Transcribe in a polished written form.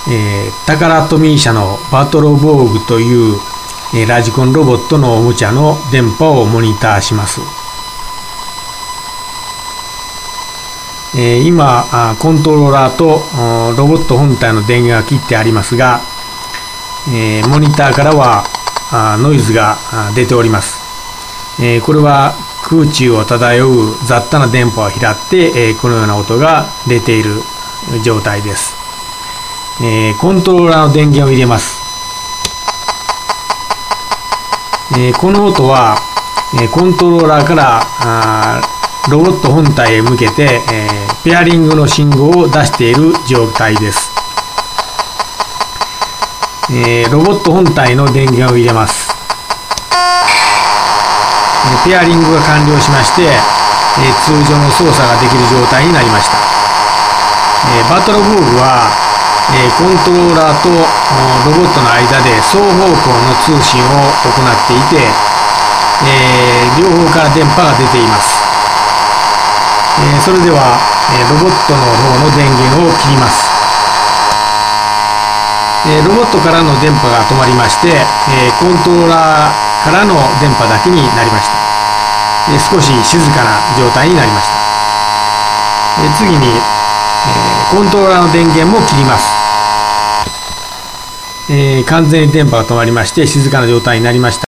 タカラトミー社のバトロボーグという、ラジコンロボットのおもちゃの電波をモニターします。今コントローラーとロボット本体の電源が切ってありますが、モニターからはノイズが出ております。これは空中を漂う雑多な電波を拾って、このような音が出ている状態です。コントローラーの電源を入れます。この音はコントローラーからロボット本体へ向けてペアリングの信号を出している状態です。ロボット本体の電源を入れます。ペアリングが完了しまして、通常の操作ができる状態になりました。バトロボーグはコントローラーとロボットの間で双方向の通信を行っていて、両方から電波が出ています。それではロボットの方の電源を切ります。ロボットからの電波が止まりまして、コントローラーからの電波だけになりました。少し静かな状態になりました。次にコントローラーの電源も切ります。完全に電波が止まりまして静かな状態になりました。